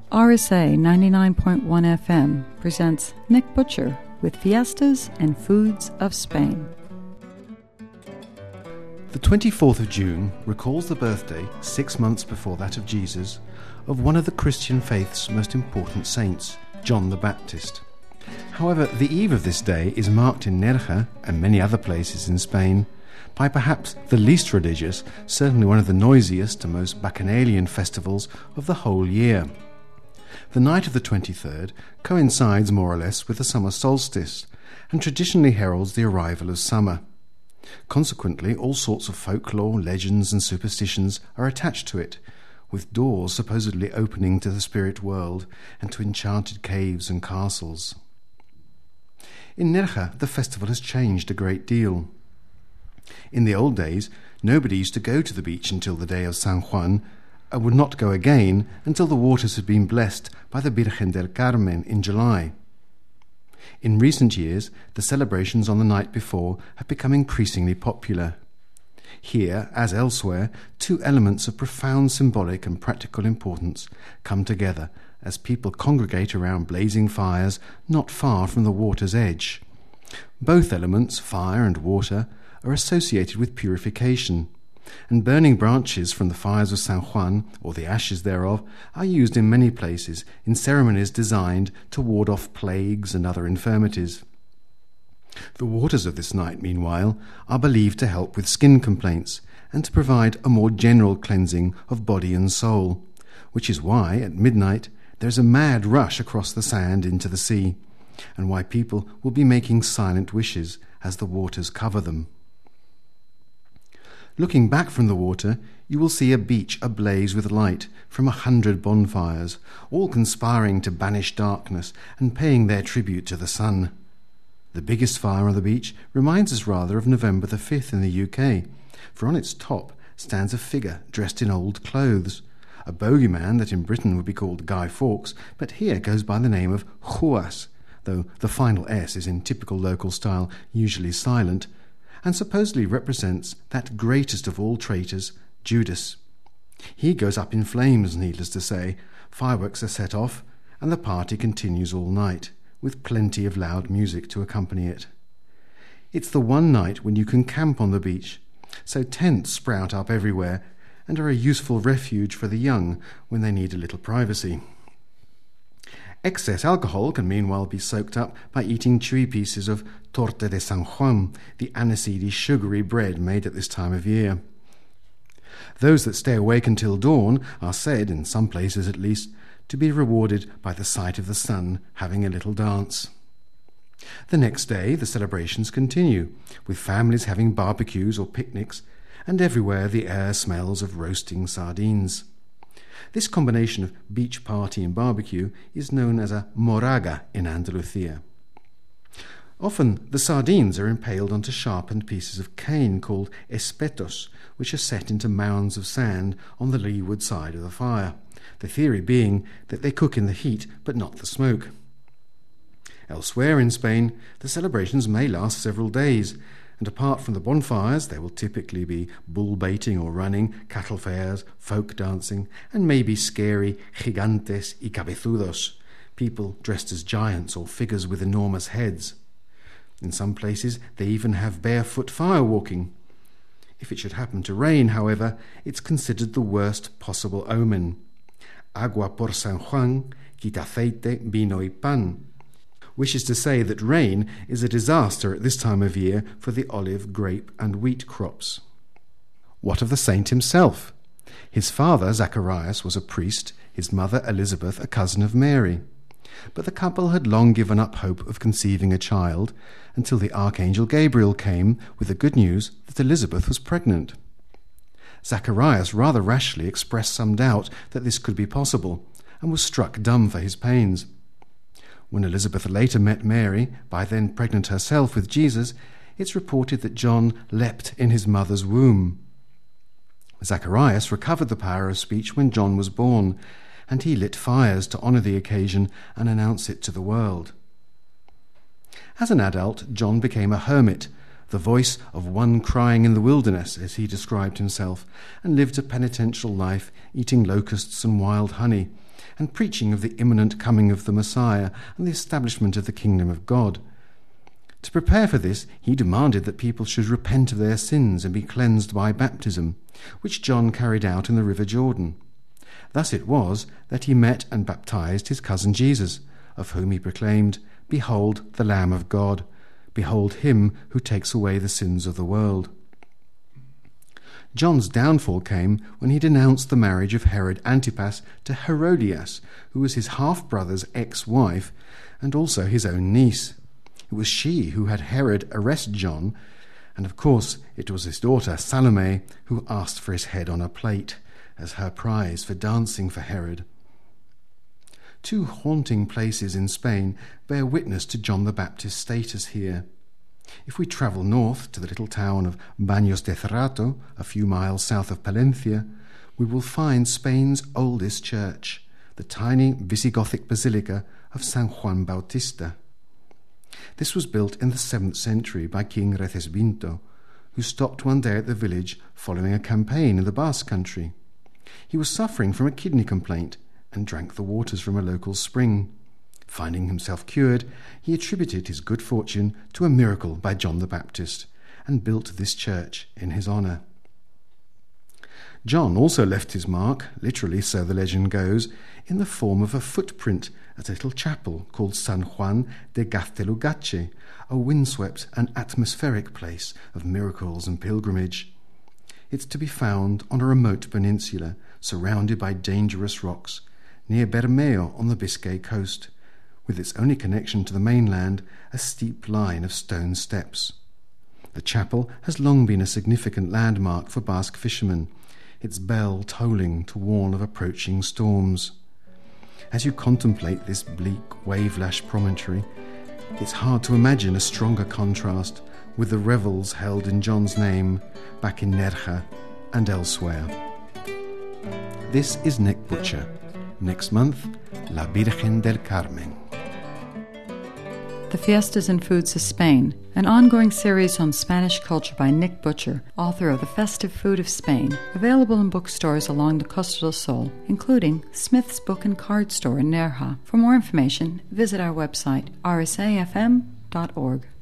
RSA 99.1 FM presents Nick Butcher with Fiestas and Foods of Spain. The 24th of June recalls the birthday, 6 months before that of Jesus, of one of the Christian faith's most important saints, John the Baptist. However, the eve of this day is marked in Nerja and many other places in Spain by perhaps the least religious, certainly one of the noisiest and most bacchanalian festivals of the whole year. The night of the 23rd coincides more or less with the summer solstice and traditionally heralds the arrival of summer. Consequently, all sorts of folklore, legends and superstitions are attached to it, with doors supposedly opening to the spirit world and to enchanted caves and castles. In Nerja, the festival has changed a great deal. In the old days, nobody used to go to the beach until the day of San Juan, and would not go again until the waters had been blessed by the Virgen del Carmen in July. In recent years, the celebrations on the night before have become increasingly popular. Here, as elsewhere, two elements of profound symbolic and practical importance come together as people congregate around blazing fires not far from the water's edge. Both elements, fire and water, are associated with purification, and burning branches from the fires of San Juan, or the ashes thereof, are used in many places in ceremonies designed to ward off plagues and other infirmities. The waters of this night, meanwhile, are believed to help with skin complaints and to provide a more general cleansing of body and soul, which is why, at midnight, there is a mad rush across the sand into the sea, and why people will be making silent wishes as the waters cover them. Looking back from the water, you will see a beach ablaze with light from 100 bonfires, all conspiring to banish darkness and paying their tribute to the sun. The biggest fire on the beach reminds us rather of November the 5th in the UK, for on its top stands a figure dressed in old clothes, a bogeyman that in Britain would be called Guy Fawkes, but here goes by the name of Juas, though the final S is in typical local style usually silent, and supposedly represents that greatest of all traitors, Judas. He goes up in flames, needless to say, fireworks are set off, and the party continues all night, with plenty of loud music to accompany it. It's the one night when you can camp on the beach, so tents sprout up everywhere and are a useful refuge for the young when they need a little privacy. Excess alcohol can meanwhile be soaked up by eating chewy pieces of torta de San Juan, the aniseedy, sugary bread made at this time of year. Those that stay awake until dawn are said, in some places at least, to be rewarded by the sight of the sun having a little dance. The next day the celebrations continue, with families having barbecues or picnics, and everywhere the air smells of roasting sardines. This combination of beach party and barbecue is known as a moraga in Andalusia. Often the sardines are impaled onto sharpened pieces of cane called espetos, which are set into mounds of sand on the leeward side of the fire, the theory being that they cook in the heat but not the smoke. Elsewhere in Spain, the celebrations may last several days, and apart from the bonfires, there will typically be bull baiting or running, cattle fairs, folk dancing, and maybe scary gigantes y cabezudos, people dressed as giants or figures with enormous heads. In some places, they even have barefoot firewalking. If it should happen to rain, however, it's considered the worst possible omen. Agua por San Juan, quita aceite, vino y pan, which is to say that rain is a disaster at this time of year for the olive, grape and wheat crops. What of the saint himself? His father, Zacharias, was a priest, his mother, Elizabeth, a cousin of Mary. But the couple had long given up hope of conceiving a child until the archangel Gabriel came with the good news that Elizabeth was pregnant. Zacharias rather rashly expressed some doubt that this could be possible and was struck dumb for his pains. When Elizabeth later met Mary, by then pregnant herself with Jesus, it's reported that John leapt in his mother's womb. Zacharias recovered the power of speech when John was born, and he lit fires to honour the occasion and announce it to the world. As an adult, John became a hermit, the voice of one crying in the wilderness, as he described himself, and lived a penitential life, eating locusts and wild honey, and preaching of the imminent coming of the Messiah and the establishment of the kingdom of God. To prepare for this, he demanded that people should repent of their sins and be cleansed by baptism, which John carried out in the river Jordan. Thus it was that he met and baptized his cousin Jesus, of whom he proclaimed, "Behold the Lamb of God, behold him who takes away the sins of the world." John's downfall came when he denounced the marriage of Herod Antipas to Herodias, who was his half-brother's ex-wife and also his own niece. It was she who had Herod arrest John, and of course it was his daughter Salome who asked for his head on a plate as her prize for dancing for Herod. Two haunting places in Spain bear witness to John the Baptist's status here. If we travel north to the little town of Baños de Cerrato, a few miles south of Palencia, we will find Spain's oldest church, the tiny Visigothic basilica of San Juan Bautista. This was built in the 7th century by King Recesvinto, who stopped one day at the village following a campaign in the Basque country. He was suffering from a kidney complaint and drank the waters from a local spring. Finding himself cured, he attributed his good fortune to a miracle by John the Baptist and built this church in his honour. John also left his mark, literally so the legend goes, in the form of a footprint at a little chapel called San Juan de Gaztelugatxe, a windswept and atmospheric place of miracles and pilgrimage. It's to be found on a remote peninsula surrounded by dangerous rocks, near Bermeo on the Biscay coast, with its only connection to the mainland a steep line of stone steps. The chapel has long been a significant landmark for Basque fishermen, its bell tolling to warn of approaching storms. As you contemplate this bleak, wave-lashed promontory, it's hard to imagine a stronger contrast with the revels held in John's name back in Nerja and elsewhere. This is Nick Butcher. Next month, La Virgen del Carmen. The Fiestas and Foods of Spain, an ongoing series on Spanish culture by Nick Butcher, author of The Festive Food of Spain, available in bookstores along the Costa del Sol, including Smith's Book and Card Store in Nerja. For more information, visit our website, rsafm.org.